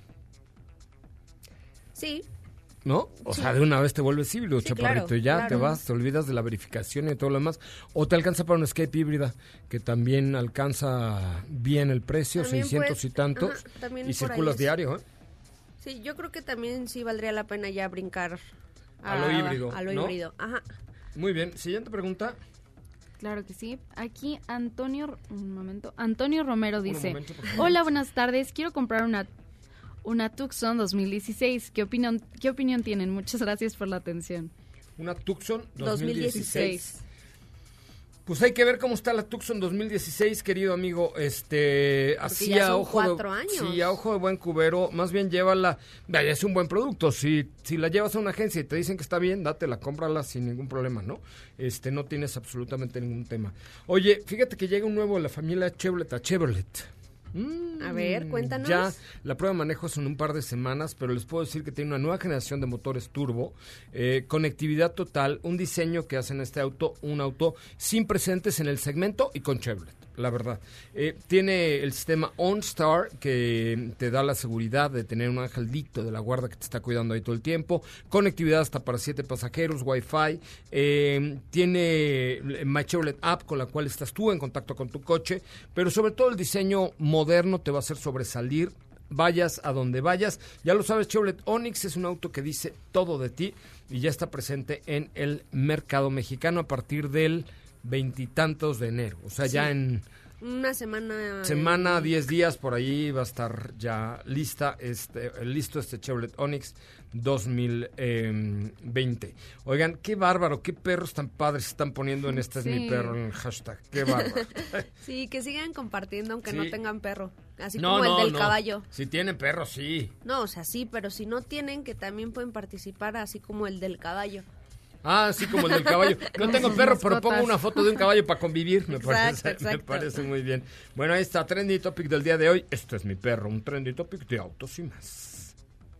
S5: Sí.
S3: ¿No? O
S5: Sí.
S3: sea, de una vez te vuelves híbrido,
S5: Sí,
S3: chaparrito,
S5: claro,
S3: y ya
S5: claro.
S3: te vas, te olvidas de la verificación y todo lo demás. O te alcanza para una Escape híbrida, que también alcanza bien el precio,
S5: También
S3: 600
S5: puedes-
S3: y tantos,
S5: ajá, también
S3: y
S5: por ahí
S3: circulas
S5: es.
S3: diario, ¿eh?
S5: Sí, yo creo que también sí valdría la pena ya brincar
S3: A lo híbrido,
S5: A lo
S3: ¿no?
S5: híbrido, ajá.
S3: Muy bien, siguiente pregunta.
S6: Claro que sí. Aquí Antonio Romero dice:
S3: momento, por favor.
S6: hola, buenas tardes. Quiero comprar una Tucson 2016. ¿Qué opinión tienen? Muchas gracias por la atención.
S3: Una Tucson
S5: 2016.
S3: Pues hay que ver cómo está la Tucson 2016, querido amigo. Así
S5: ya
S3: a
S5: son
S3: ojo
S5: 4 años.
S3: Sí, a ojo de buen cubero. Más bien llévala. Vaya, es un buen producto. Si la llevas a una agencia y te dicen que está bien, dátela, cómprala sin ningún problema, ¿no? No tienes absolutamente ningún tema. Oye, fíjate que llega un nuevo de la familia Chevrolet a Chevrolet.
S5: A ver, cuéntanos.
S3: Ya la prueba de manejo es en un par de semanas, pero les puedo decir que tiene una nueva generación de motores turbo, conectividad total, un diseño que hacen este auto, un auto sin precedentes en el segmento y con Chevrolet, la verdad. Tiene el sistema OnStar que te da la seguridad de tener un angelito de la guarda que te está cuidando ahí todo el tiempo, conectividad hasta para 7 pasajeros, Wi-Fi, tiene My Chevrolet App con la cual estás tú en contacto con tu coche, pero sobre todo el diseño moderno te va a hacer sobresalir, vayas a donde vayas. Ya lo sabes, Chevrolet Onix es un auto que dice todo de ti y ya está presente en el mercado mexicano a partir del 20 y tantos de enero. O sea,
S5: Sí.
S3: ya en
S5: Una semana.
S3: 10 días por ahí va a estar ya listo este Chevrolet Onix 2020. Oigan, qué bárbaro, qué perros tan padres están poniendo en Este es mi
S6: Sí.
S3: perro en el hashtag. Qué bárbaro.
S5: Sí, que sigan compartiendo aunque
S3: Sí.
S5: no tengan perro. Así como el del caballo.
S3: Si tienen perros, sí.
S5: No, o sea, sí, pero si no tienen, que también pueden participar, así como el del caballo.
S3: Ah, sí, como el del caballo. No
S6: Con
S3: tengo
S6: sus
S3: perro, pero
S6: mascotas.
S3: pongo una foto de un caballo para convivir. Me
S5: Exacto.
S3: parece muy bien. Bueno, ahí está, Trendy Topic del día de hoy. Esto es mi perro, un Trendy Topic de autos y más.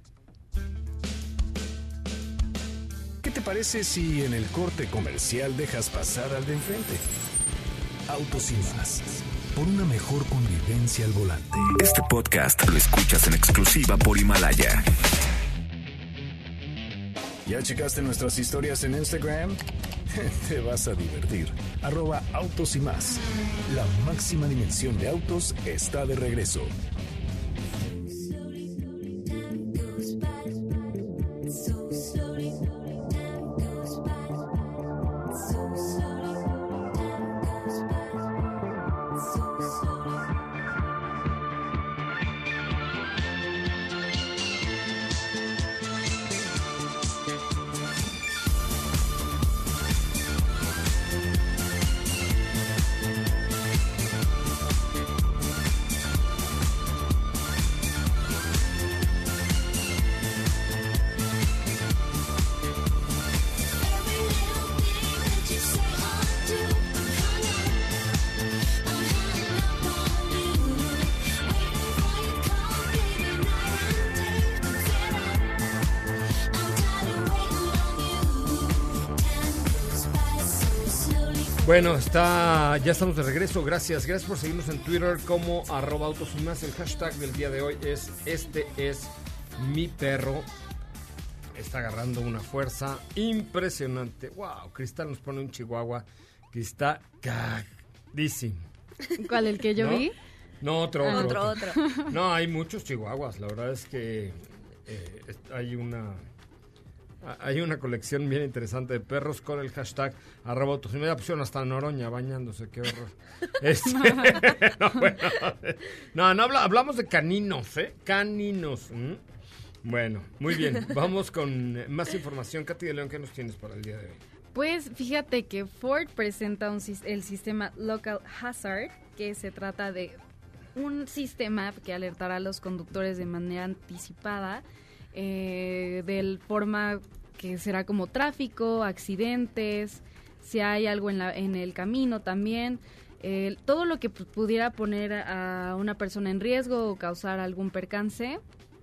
S2: ¿Qué te parece si en el corte comercial dejas pasar al de enfrente? Autos y Más, por una mejor convivencia al volante.
S1: Este podcast lo escuchas en exclusiva por Himalaya.
S2: ¿Ya checaste nuestras historias en Instagram? Te vas a divertir. @Autos y Más. La máxima dimensión de autos está de regreso.
S3: Bueno, ya estamos de regreso, gracias por seguirnos en Twitter como @autos y más. El hashtag del día de hoy es "Este es mi perro". Está agarrando una fuerza impresionante. Wow, Cristal nos pone un chihuahua que está cagadísimo.
S6: ¿Cuál, el que yo vi?
S3: No, otro.
S5: No,
S3: hay muchos chihuahuas, la verdad es que hay una colección bien interesante de perros con el hashtag @autos. Y me pusieron hasta Noroña bañándose, qué horror. Hablamos de caninos, Caninos. Bueno, muy bien, vamos con más información. Katy de León, ¿qué nos tienes para el día de hoy?
S6: Pues fíjate que Ford presenta el sistema Local Hazard, que se trata de un sistema que alertará a los conductores de manera anticipada de forma que será como tráfico, accidentes, si hay algo en el camino también, todo lo que pudiera poner a una persona en riesgo o causar algún percance,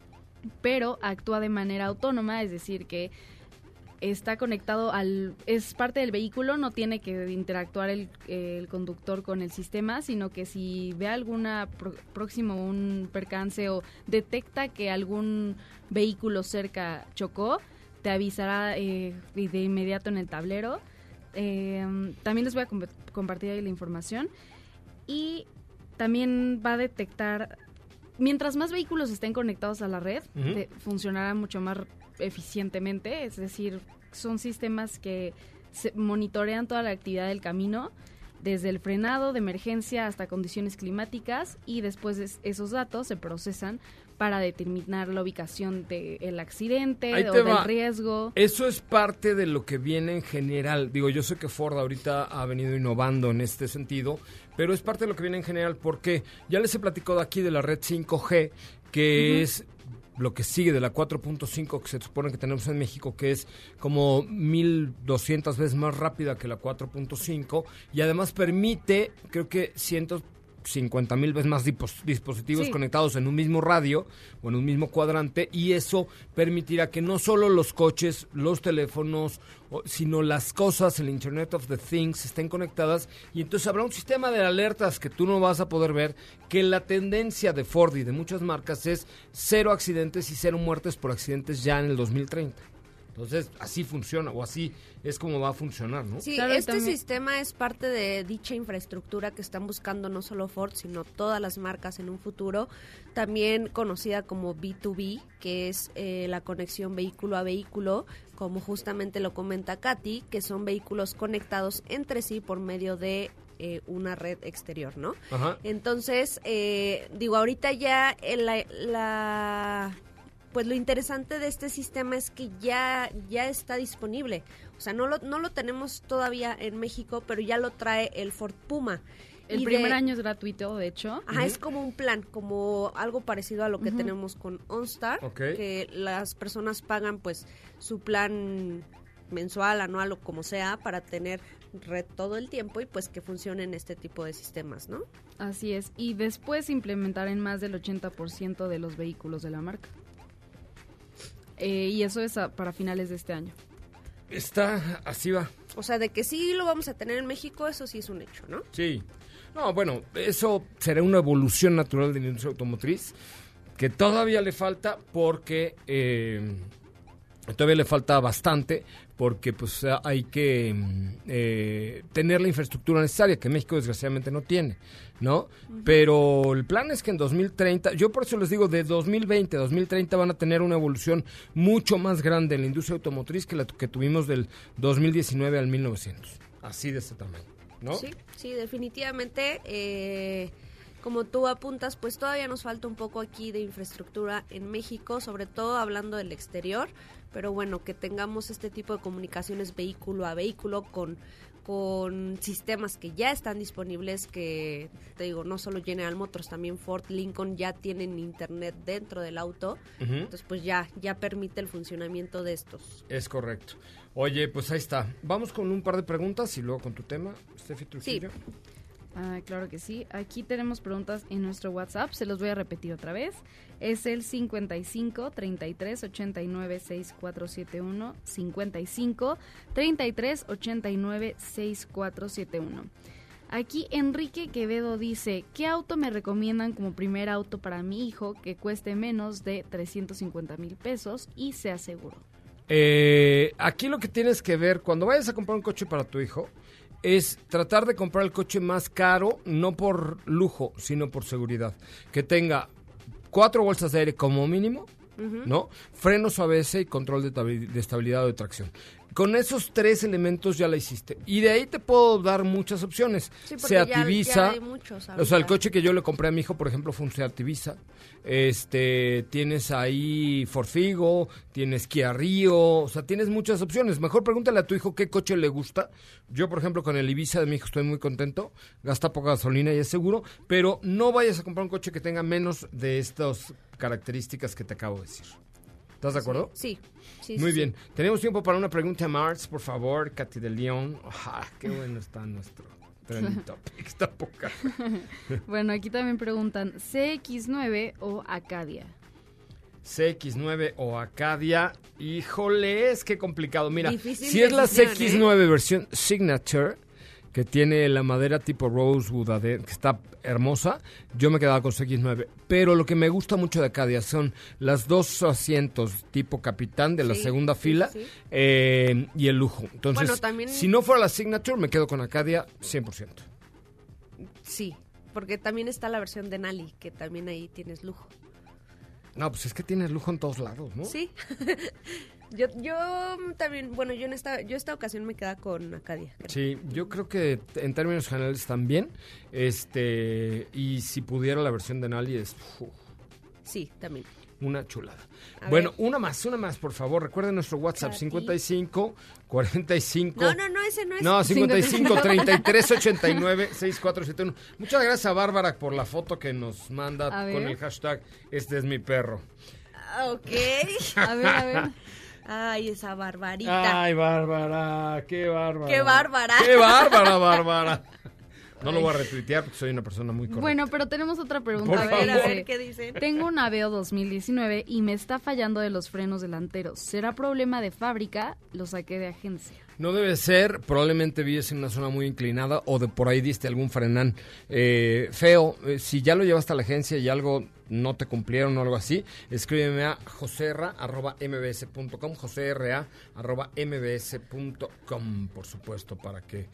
S6: pero actúa de manera autónoma, es decir que está conectado es parte del vehículo, no tiene que interactuar el conductor con el sistema, sino que si ve alguna próximo un percance o detecta que algún vehículo cerca chocó, te avisará de inmediato en el tablero. También les voy a compartir ahí la información, y también va a detectar, mientras más vehículos estén conectados a la red, funcionará mucho más eficientemente, es decir, son sistemas que monitorean toda la actividad del camino, desde el frenado de emergencia hasta condiciones climáticas, y después esos datos se procesan para determinar la ubicación del accidente o del riesgo.
S3: Eso es parte de lo que viene en general. Digo, yo sé que Ford ahorita ha venido innovando en este sentido, pero es parte de lo que viene en general porque ya les he platicado aquí de la red 5G, que es lo que sigue de la 4.5 que se supone que tenemos en México, que es como 1,200 veces más rápida que la 4.5, y además permite, creo que 150,000 veces más dispositivos conectados en un mismo radio o en un mismo cuadrante, y eso permitirá que no solo los coches, los teléfonos, sino las cosas, el Internet of the Things, estén conectadas, y entonces habrá un sistema de alertas que tú no vas a poder ver, que la tendencia de Ford y de muchas marcas es 0 accidentes y 0 muertes por accidentes ya en el 2030. Entonces, así funciona, o así es como va a funcionar, ¿no?
S5: Sí,
S6: claro,
S5: este sistema es parte de dicha infraestructura que están buscando no solo Ford, sino todas las marcas en un futuro, también conocida como B2B, que es la conexión vehículo a vehículo, como justamente lo comenta Katy, que son vehículos conectados entre sí por medio de una red exterior, ¿no?
S3: Ajá.
S5: Entonces, ahorita ya pues lo interesante de este sistema es que ya está disponible. O sea, no lo tenemos todavía en México, pero ya lo trae el Ford Puma.
S6: El primer año es gratuito, de hecho.
S5: Ajá, es como un plan, como algo parecido a lo que tenemos con OnStar, que las personas pagan pues su plan mensual, anual o como sea, para tener red todo el tiempo y pues que funcionen este tipo de sistemas, ¿no?
S6: Así es, y después implementar en más del 80% de los vehículos de la marca. Y eso es para finales de este año.
S3: Así va.
S5: O sea, de que sí lo vamos a tener en México, eso sí es un hecho, ¿no?
S3: Sí. No, bueno, eso será una evolución natural de la industria automotriz, que todavía le falta porque todavía le falta bastante, porque pues hay que tener la infraestructura necesaria, que México desgraciadamente no tiene, ¿no? Pero el plan es que en 2030, yo por eso les digo, de 2020 a 2030 van a tener una evolución mucho más grande en la industria automotriz que la que tuvimos del 2019 al 1900, así de ese tamaño, ¿no?
S5: Sí, definitivamente. Como tú apuntas, pues todavía nos falta un poco aquí de infraestructura en México, sobre todo hablando del exterior, pero bueno, que tengamos este tipo de comunicaciones vehículo a vehículo con sistemas que ya están disponibles, que te digo, no solo General Motors, también Ford, Lincoln ya tienen internet dentro del auto, entonces pues ya permite el funcionamiento de estos.
S3: Es correcto. Oye, pues ahí está. Vamos con un par de preguntas y luego con tu tema, Steffi Trujillo.
S5: Sí.
S6: Claro que sí. Aquí tenemos preguntas en nuestro WhatsApp. Se los voy a repetir otra vez. Es el 55 33 89 6471. 55 33 89 6471. Aquí Enrique Quevedo dice: ¿qué auto me recomiendan como primer auto para mi hijo que cueste menos de 350,000 pesos y sea seguro?
S3: Aquí lo que tienes que ver cuando vayas a comprar un coche para tu hijo es tratar de comprar el coche más caro, no por lujo, sino por seguridad. Que tenga 4 bolsas de aire como mínimo, ¿no? Frenos ABS y control de estabilidad o de tracción. Con esos 3 elementos ya la hiciste. Y de ahí te puedo dar muchas opciones.
S5: Sí,
S3: Seat Ibiza.
S5: hay muchos
S3: o sea, el coche que yo le compré a mi hijo, por ejemplo, fue un Seat Ibiza. Tienes ahí Ford Figo, tienes Kia Rio, o sea, tienes muchas opciones. Mejor pregúntale a tu hijo qué coche le gusta. Yo, por ejemplo, con el Ibiza de mi hijo estoy muy contento. Gasta poca gasolina y es seguro. Pero no vayas a comprar un coche que tenga menos de estas características que te acabo de decir. ¿Estás de acuerdo?
S5: Sí.
S3: Muy bien. Tenemos tiempo para una pregunta a Mars, por favor, Katy de León. Qué bueno está nuestro trending topic. Está poca.
S6: Bueno, aquí también preguntan, ¿CX9 o Acadia?
S3: CX9 o Acadia. Híjole, es que complicado. Mira,
S5: difícil
S3: si es la
S5: decisión,
S3: CX9 versión Signature, que tiene la madera tipo Rosewood, que está hermosa, yo me quedaba con CX9. Pero lo que me gusta mucho de Acadia son las 2 asientos tipo capitán de la segunda fila y el lujo. Entonces,
S5: bueno, también,
S3: si no fuera la Signature, me quedo con Acadia 100%.
S5: Sí, porque también está la versión de Nali, que también ahí tienes lujo.
S3: No, pues es que tienes lujo en todos lados, ¿no?
S5: Sí. Yo también, bueno, yo esta ocasión me queda con Acadia. Creo.
S3: Sí, yo creo que en términos generales también, y si pudiera la versión de Nali es
S5: sí, también.
S3: una chulada.
S5: A
S3: Bueno,
S5: ver.
S3: una más, por favor. Recuerden nuestro WhatsApp,
S5: Katy.
S3: 55 45.
S5: No, ese no es.
S3: No, 55 33 89 6471. Muchas gracias a Bárbara por la foto que nos manda con el hashtag Este es mi perro.
S5: Ok.
S6: A ver.
S5: Ay, esa Barbarita.
S3: Ay, Bárbara, qué bárbara.
S5: Qué bárbara.
S3: Qué bárbara, Bárbara. No lo voy a retuitear porque soy una persona muy correcta.
S6: Bueno, pero tenemos otra pregunta.
S3: Por
S5: A ver,
S3: favor.
S5: ¿qué dicen?
S6: Tengo un Aveo 2019 y me está fallando de los frenos delanteros. ¿Será problema de fábrica? Lo saqué de agencia.
S3: No debe ser, probablemente vives en una zona muy inclinada o de por ahí diste algún frenán feo. Si ya lo llevaste a la agencia y algo no te cumplieron o algo así, escríbeme a joserra@mbs.com, joserra@mbs.com, por supuesto, para que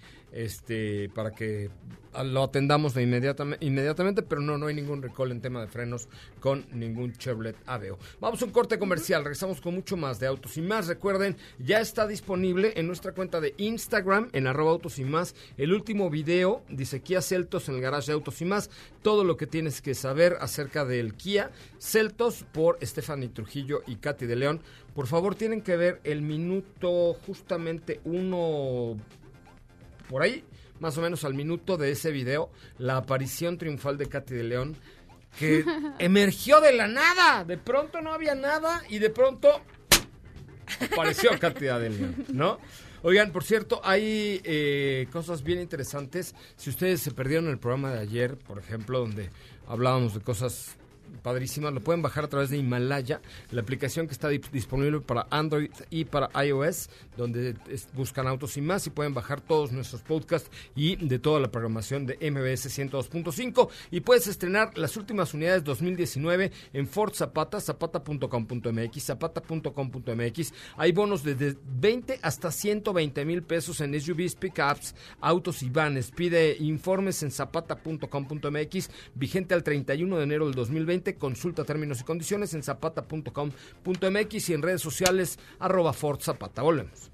S3: lo atendamos de inmediatamente, pero no hay ningún recall en tema de frenos con ningún Chevrolet Aveo. Vamos a un corte comercial, regresamos con mucho más de Autos y Más. Recuerden, ya está disponible en nuestra cuenta de Instagram, en @Autos y Más, el último video, dice Kia Seltos en el garage de Autos y Más, todo lo que tienes que saber acerca del Kia Seltos por Stephanie Trujillo y Katy de León. Por favor, tienen que ver el minuto justamente 1 por ahí, más o menos al minuto de ese video, la aparición triunfal de Katy de León, que emergió de la nada. De pronto no había nada y de pronto apareció Katy de León, ¿no? Oigan, por cierto, hay cosas bien interesantes. Si ustedes se perdieron el programa de ayer, por ejemplo, donde hablábamos de cosas padrísimas, lo pueden bajar a través de Himalaya, la aplicación que está disponible para Android y para iOS, donde buscan Autos y Más y pueden bajar todos nuestros podcasts y de toda la programación de MBS 102.5 y puedes estrenar las últimas unidades 2019 en Ford Zapata, zapata.com.mx, zapata.com.mx. Hay bonos desde 20 hasta 120,000 pesos en SUVs, pickups, autos y vanes. Pide informes en zapata.com.mx, vigente al 31 de enero del 2020. Consulta términos y condiciones en zapata.com.mx y en redes sociales @Ford Zapata. Volvemos.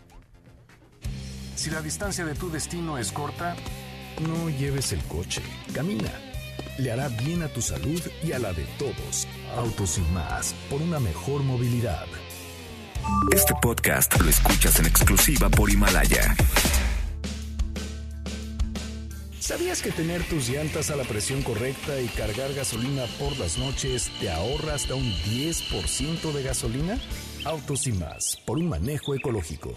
S2: Si la distancia de tu destino es corta, no lleves el coche, camina. Le hará bien a tu salud y a la de todos. Autos y Más, por una mejor movilidad.
S1: Este podcast lo escuchas en exclusiva por Himalaya.
S2: ¿Sabías que tener tus llantas a la presión correcta y cargar gasolina por las noches te ahorra hasta un 10% de gasolina? Autos y Más, por un manejo ecológico.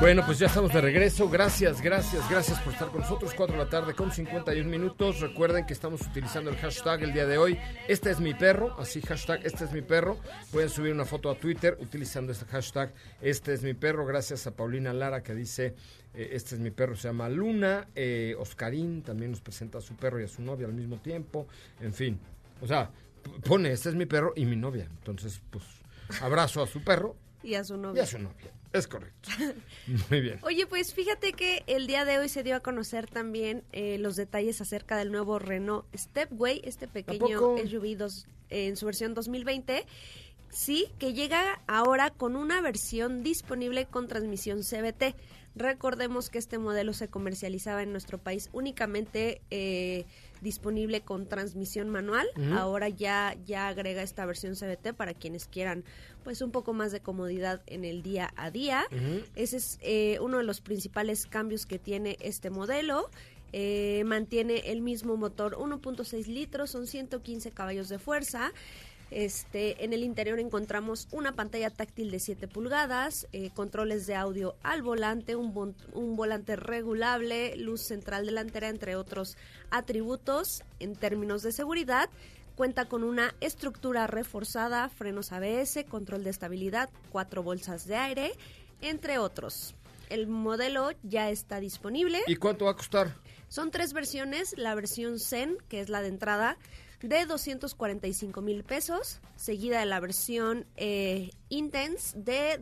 S3: Bueno, pues ya estamos de regreso. Gracias por estar con nosotros. 4 de la tarde con 51 minutos. Recuerden que estamos utilizando el hashtag el día de hoy. Este es mi perro, así hashtag este es mi perro. Pueden subir una foto a Twitter utilizando este hashtag este es mi perro. Gracias a Paulina Lara que dice este es mi perro, se llama Luna. Oscarín también nos presenta a su perro y a su novia al mismo tiempo. En fin, o sea, pone este es mi perro y mi novia. Entonces, pues, abrazo a su perro.
S5: Y a su novia.
S3: Es correcto. Muy bien.
S5: Oye, pues fíjate que el día de hoy se dio a conocer también los detalles acerca del nuevo Renault Stepway, este pequeño SUV en su versión 2020. Sí, que llega ahora con una versión disponible con transmisión CVT. Recordemos que este modelo se comercializaba en nuestro país únicamente disponible con transmisión manual. Ahora ya agrega esta versión CVT para quienes quieran pues un poco más de comodidad en el día a día. Ese es uno de los principales cambios que tiene este modelo. Mantiene el mismo motor 1.6 litros, son 115 caballos de fuerza. En el interior encontramos una pantalla táctil de 7 pulgadas, controles de audio al volante, un volante regulable, luz central delantera, entre otros atributos. En términos de seguridad, cuenta con una estructura reforzada, frenos ABS, control de estabilidad, 4 bolsas de aire, entre otros. El modelo ya está disponible.
S3: ¿Y cuánto va a costar?
S5: Son 3 versiones, la versión Zen, que es la de entrada, de 245,000 pesos, seguida de la versión Intense de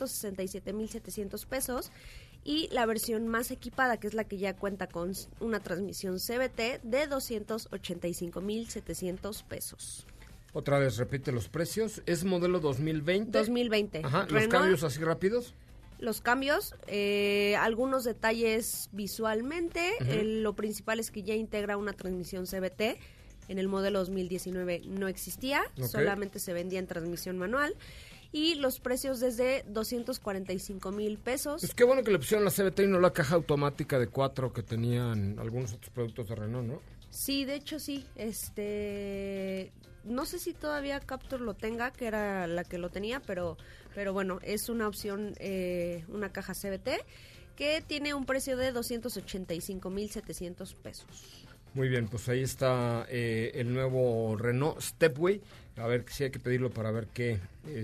S5: 267,700 pesos y la versión más equipada, que es la que ya cuenta con una transmisión CVT, de 285,700 pesos.
S3: Otra vez, repite los precios. ¿Es modelo 2020?
S5: 2020.
S3: Ajá, ¿los cambios así rápidos?
S5: Los cambios, algunos detalles visualmente. Lo principal es que ya integra una transmisión CVT. En el modelo 2019 no existía, solamente se vendía en transmisión manual. Y los precios desde 245,000 pesos.
S3: Es que bueno que le pusieron la CVT y no la caja automática de 4 que tenían algunos otros productos de Renault, ¿no?
S5: Sí, de hecho sí. No sé si todavía Captur lo tenga, que era la que lo tenía, pero bueno, es una opción, una caja CVT que tiene un precio de 285,700 pesos.
S3: Muy bien, pues ahí está el nuevo Renault Stepway. A ver si hay que pedirlo para ver qué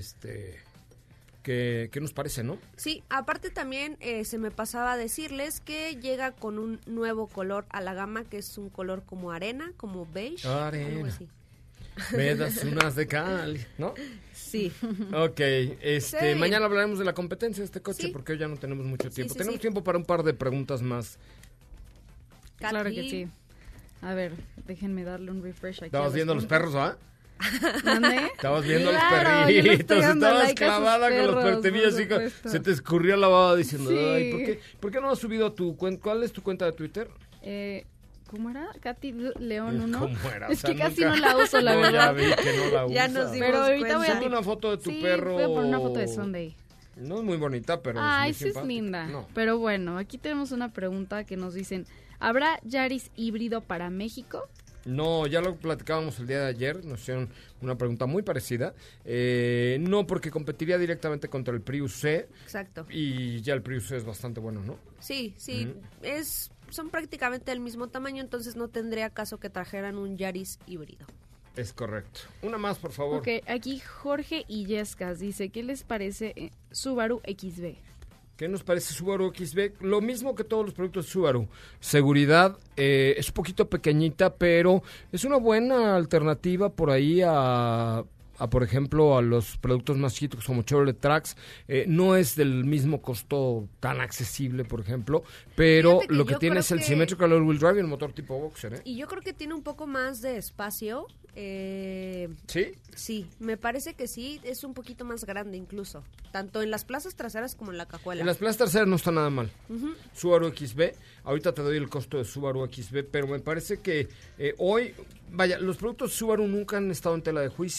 S3: nos parece, ¿no?
S5: Sí, aparte también se me pasaba a decirles que llega con un nuevo color a la gama, que es un color como arena, como beige.
S3: Arena.
S5: Algo así.
S3: Me das unas de Cali, ¿no?
S5: Sí.
S3: Ok, mañana hablaremos de la competencia de este coche, porque hoy ya no tenemos mucho tiempo. Tenemos tiempo para un par de preguntas más.
S6: Claro que sí. A ver, déjenme darle un refresh aquí.
S3: ¿Estabas viendo los perros, ah?
S6: ¿Dónde?
S3: Estabas viendo los perritos, estabas clavada con los perros, te vi así, se te escurrió la baba diciendo, ay, ¿por qué no has subido a tu cuenta? ¿Cuál es tu cuenta de Twitter?
S6: ¿Cómo era? Katy León 1.
S3: ¿Cómo era?
S6: Es que casi no la uso, la verdad.
S3: Ya vi que no la usas.
S5: Ya nos dimos
S6: pero ahorita voy a
S3: Sube una foto de tu perro.
S6: Voy a poner una foto de Sunday.
S3: No es muy bonita, pero
S6: ay,
S3: es muy simpática.
S6: Es linda.
S3: No.
S6: Pero bueno, aquí tenemos una pregunta que nos dicen, ¿habrá Yaris híbrido para México?
S3: No, ya lo platicábamos el día de ayer, nos hicieron una pregunta muy parecida. No, porque competiría directamente contra el Prius C.
S5: Exacto.
S3: Y ya el Prius C es bastante bueno, ¿no?
S5: Sí, son prácticamente del mismo tamaño, entonces no tendría caso que trajeran un Yaris híbrido.
S3: Es correcto. Una más, por favor.
S6: Ok, aquí Jorge Illescas dice, ¿qué les parece Subaru XB?
S3: ¿Qué nos parece Subaru XB? Lo mismo que todos los productos Subaru. Seguridad, es un poquito pequeñita, pero es una buena alternativa por ahí a por ejemplo, a los productos más chiquitos como Chevrolet Trax. No es del mismo costo tan accesible, por ejemplo, pero lo que tiene es el Symmetrical All-Wheel Drive y el motor tipo Boxer.
S5: Y yo creo que tiene un poco más de espacio.
S3: ¿Sí?
S5: Sí, me parece que sí, es un poquito más grande incluso, tanto en las plazas traseras como en la cajuela.
S3: En las plazas traseras no está nada mal. Subaru XB, ahorita te doy el costo de Subaru XB, pero me parece que hoy, vaya, los productos Subaru nunca han estado en tela de juicio y hoy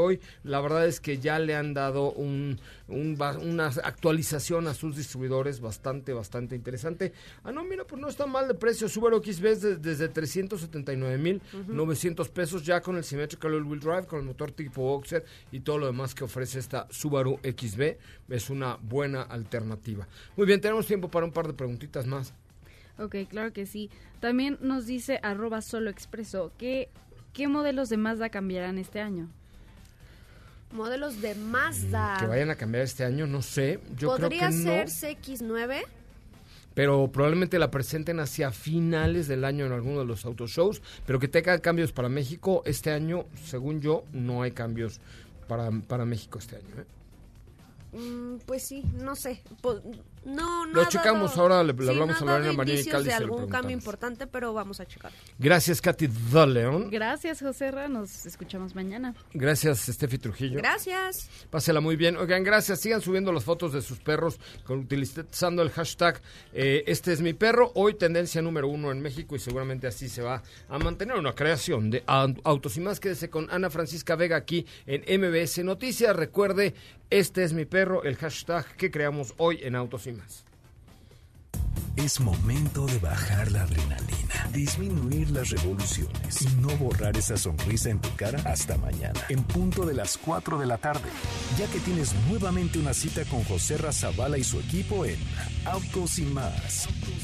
S3: hoy, la verdad es que ya le han dado una actualización a sus distribuidores bastante interesante. No, mira, pues no está mal de precio. Subaru XB desde 379,900 pesos, ya con el Symmetrical All-Wheel Drive, con el motor tipo Boxer y todo lo demás que ofrece esta Subaru XB. Es una buena alternativa. Muy bien, tenemos tiempo para un par de preguntitas más.
S6: Ok, claro que sí. También nos dice @soloexpreso ¿qué modelos de Mazda cambiarán este año?
S5: Modelos de Mazda.
S3: Que vayan a cambiar este año, no sé. Yo
S5: Podría
S3: creo que
S5: ser
S3: no,
S5: CX-9.
S3: pero probablemente la presenten hacia finales del año en alguno de los autoshows, pero que tenga cambios para México este año, según yo, no hay cambios para México este año, ¿eh?
S5: Pues sí, no sé. No
S3: lo checamos ahora, le hablamos a Lorena
S5: María
S3: y Cali.
S5: de algún cambio importante, pero vamos a checar.
S3: Gracias, Katy de León.
S6: Gracias, José Ra, nos escuchamos mañana.
S3: Gracias, Steffi Trujillo.
S5: Gracias.
S3: Pásela muy bien. Oigan, gracias. Sigan subiendo las fotos de sus perros utilizando el hashtag este es mi perro. Hoy tendencia número 1 en México y seguramente así se va a mantener una creación de autos y más. Quédese con Ana Francisca Vega aquí en MBS Noticias. Recuerde, este es mi perro, el hashtag que creamos hoy en Autos y Más.
S2: Es momento de bajar la adrenalina, disminuir las revoluciones y no borrar esa sonrisa en tu cara hasta mañana, en punto de las 4 de la tarde, ya que tienes nuevamente una cita con José Razabala y su equipo en Autos y Más.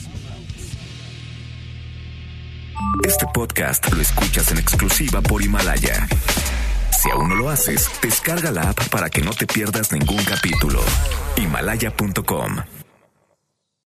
S1: Este podcast lo escuchas en exclusiva por Himalaya. Si aún no lo haces, descarga la app para que no te pierdas ningún capítulo. Himalaya.com